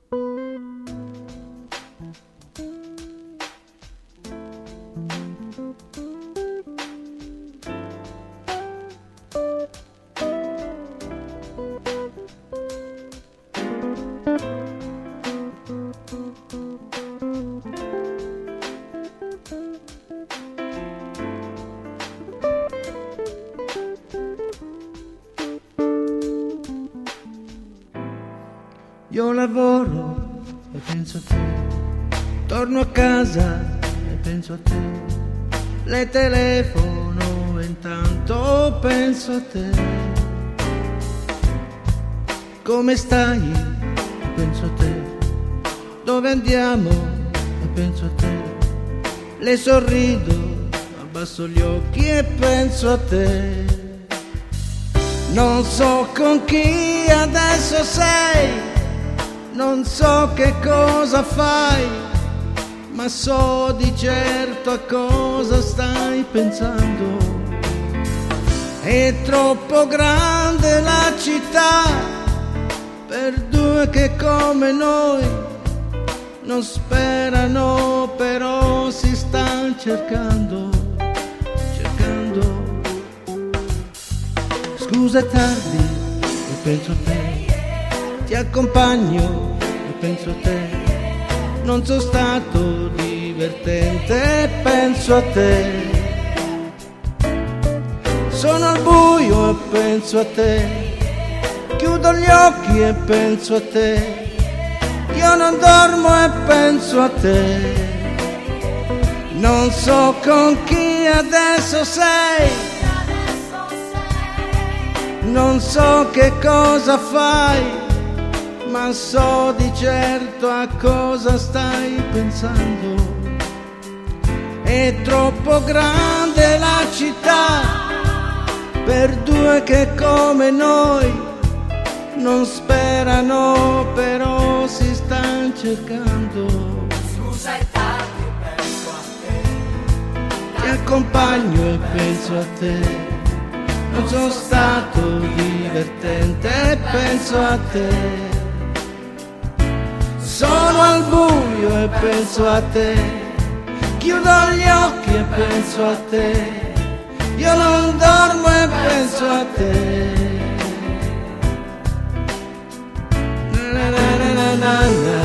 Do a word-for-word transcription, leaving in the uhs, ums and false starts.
Io lavoro e penso a te, torno a casa e penso a te, le telefono e intanto penso a te. Come stai? E penso a te. Dove andiamo? E penso a te. Le sorrido, abbasso gli occhi e penso a te. Non so con chi adesso sei, non so che cosa fai, ma so di certo a cosa stai pensando. È troppo grande la città per due che come noi non sperano, però si stanno cercando, cercando. Scusa, è tardi e penso a te, ti accompagno e penso a te, non sono stato divertente e penso a te. Sono al buio e penso a te, chiudo gli occhi e penso a te, io non dormo e penso a te. Non so con chi adesso sei, non so che cosa fai, ma so di certo a cosa stai pensando. È troppo grande la città per due che come noi non sperano, però si stanno cercando. Scusa, è tardi, penso a te, ti accompagno e penso a te, non sono stato divertente e penso a te. Sono al buio e penso a te, chiudo gli occhi e penso a te, io non dormo e penso a te. Na na na na na na.